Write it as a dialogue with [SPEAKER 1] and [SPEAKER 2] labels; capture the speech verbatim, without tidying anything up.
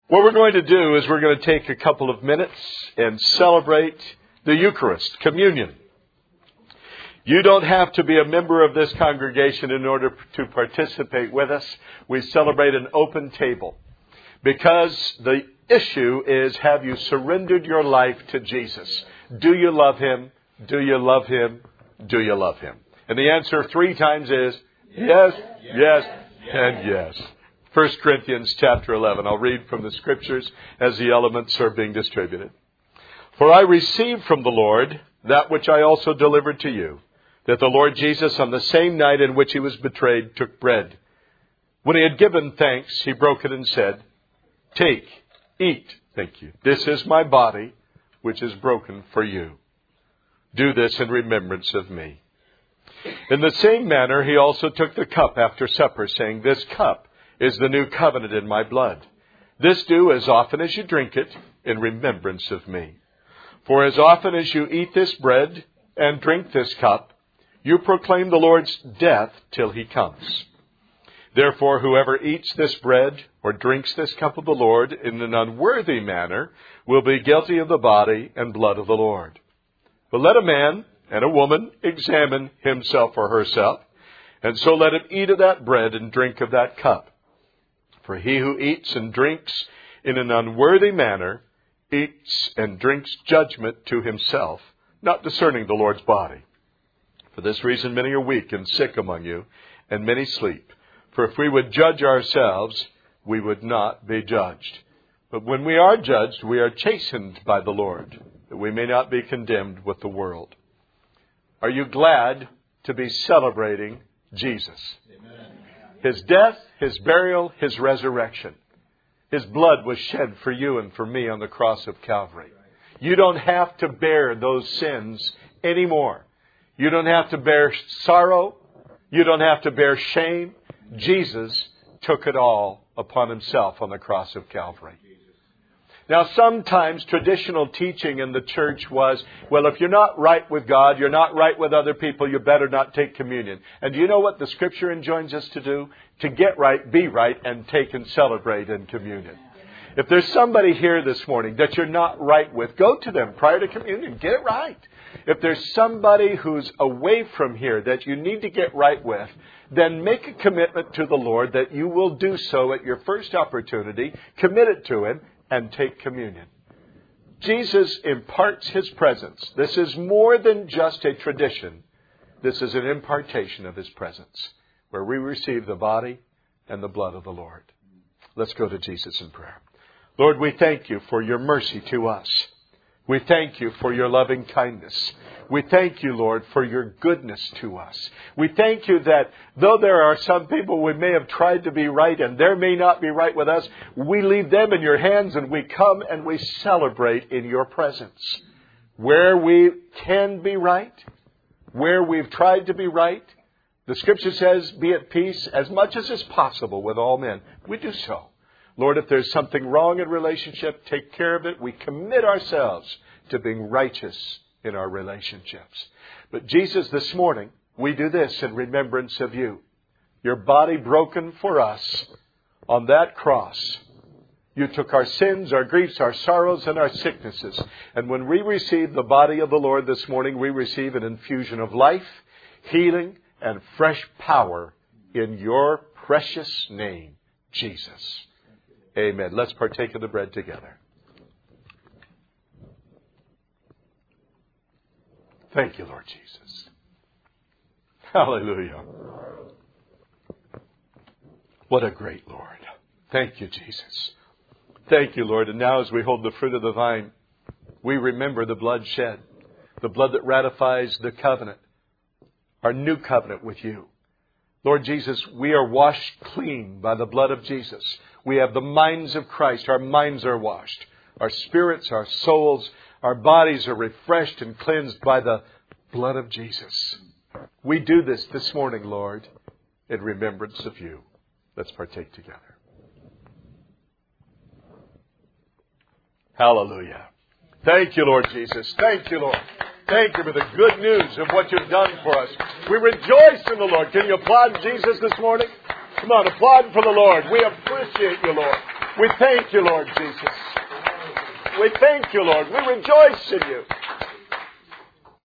[SPEAKER 1] What we're going to do is we're going to take a couple of minutes and celebrate the Eucharist, communion. You don't have to be a member of this congregation in order to participate with us. We celebrate an open table because the issue is, have you surrendered your life to Jesus? Do you love Him? Do you love Him? Do you love Him? And the answer three times is yes, yes, and yes. First Corinthians chapter eleven. I'll read from the Scriptures as the elements are being distributed. For I received from the Lord that which I also delivered to you, that the Lord Jesus, on the same night in which He was betrayed, took bread. When He had given thanks, He broke it and said, Take, eat, thank you. This is my body, which is broken for you. Do this in remembrance of me. In the same manner, He also took the cup after supper, saying, This cup is the new covenant in my blood. This do as often as you drink it in remembrance of me. For as often as you eat this bread and drink this cup, you proclaim the Lord's death till He comes. Therefore, whoever eats this bread or drinks this cup of the Lord in an unworthy manner will be guilty of the body and blood of the Lord. But let a man and a woman examine himself or herself, and so let him eat of that bread and drink of that cup. For he who eats and drinks in an unworthy manner eats and drinks judgment to himself, not discerning the Lord's body. For this reason many are weak and sick among you, and many sleep. For if we would judge ourselves, we would not be judged. But when we are judged, we are chastened by the Lord, that we may not be condemned with the world. Are you glad to be celebrating Jesus? Amen. His death, His burial, His resurrection. His blood was shed for you and for me on the cross of Calvary. You don't have to bear those sins anymore. You don't have to bear sorrow. You don't have to bear shame. Jesus took it all upon Himself on the cross of Calvary. Now, sometimes traditional teaching in the church was, well, if you're not right with God, you're not right with other people, you better not take communion. And do you know what the Scripture enjoins us to do? To get right, be right, and take and celebrate in communion. If there's somebody here this morning that you're not right with, go to them prior to communion. Get it right. If there's somebody who's away from here that you need to get right with, then make a commitment to the Lord that you will do so at your first opportunity. Commit it to Him and take communion. Jesus imparts His presence. This is more than just a tradition. This is an impartation of His presence, where we receive the body and the blood of the Lord. Let's go to Jesus in prayer. Lord, we thank You for Your mercy to us. We thank You for Your loving kindness. We thank You, Lord, for Your goodness to us. We thank You that though there are some people we may have tried to be right and there may not be right with us, we leave them in Your hands and we come and we celebrate in Your presence. Where we can be right, where we've tried to be right, the Scripture says, be at peace as much as is possible with all men. We do so. Lord, if there's something wrong in relationship, take care of it. We commit ourselves to being righteous in our relationships. But Jesus, this morning, we do this in remembrance of You. Your body broken for us on that cross. You took our sins, our griefs, our sorrows, and our sicknesses. And when we receive the body of the Lord this morning, we receive an infusion of life, healing, and fresh power in Your precious name, Jesus. Amen. Let's partake of the bread together. Thank You, Lord Jesus. Hallelujah. What a great Lord. Thank You, Jesus. Thank You, Lord. And now as we hold the fruit of the vine, we remember the blood shed, the blood that ratifies the covenant, our new covenant with You. Lord Jesus, we are washed clean by the blood of Jesus. We have the minds of Christ. Our minds are washed. Our spirits, our souls, our bodies are refreshed and cleansed by the blood of Jesus. We do this this morning, Lord, in remembrance of You. Let's partake together. Hallelujah. Thank You, Lord Jesus. Thank You, Lord. Thank You for the good news of what You've done for us. We rejoice in the Lord. Can you applaud Jesus this morning? Come on, applaud for the Lord. We appreciate You, Lord. We thank you, Lord Jesus. We thank you, Lord. We rejoice in you.